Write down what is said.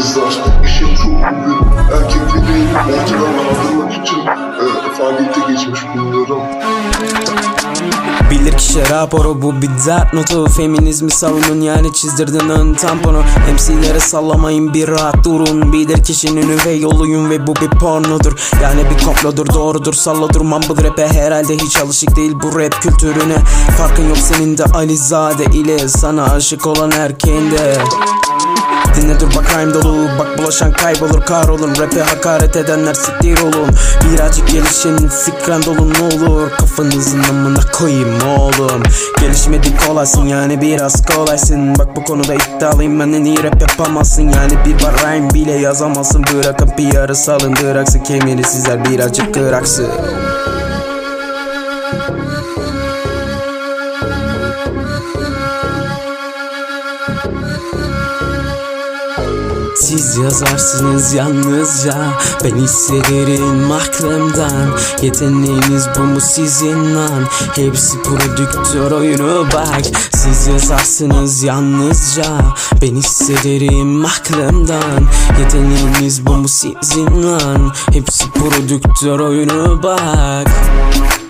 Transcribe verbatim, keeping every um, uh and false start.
Kızlar işim çok benim, erkekliği ortadan kaldırmak için e, faaliyete geçmiş bulunuyorum. Bilir ki raporu bu bir dert notu. Feminizmi savunun yani çizdirdin ön tamponu. M C'lere sallamayın, bir rahat durun. Bilir kişinin ve yoluyum ve bu bir pornodur. Yani bir komplodur, doğrudur, salladur. Mumble rap'e herhalde hiç alışık değil bu rap kültürüne. Farkın yok senin de Alizade ile, sana aşık olan erkeğinde. Dinle dur bak rhyme dolu, bak bulaşan kaybolur kahrolun. Rap'e hakaret edenler siktir olun. Birazcık gelişin, fikren dolu ne olur. Kafanızın amına koyayım oğlum. Gelişmedik kolaysın yani biraz kolaysın. Bak bu konuda iddialıyım, ben en iyi rap yapamazsın. Yani bir bar rhyme bile yazamazsın. Bırakın P R'ı salın, dıraksı kemeri sizler birazcık kıraksı. Siz yazarsınız yalnızca, ben hissederim aklımdan. Yeteneğiniz bu mu sizin lan? Hepsi prodüktör oyunu bak. Siz yazarsınız yalnızca, ben hissederim aklımdan. Yeteneğiniz bu mu sizin lan? Hepsi prodüktör oyunu bak.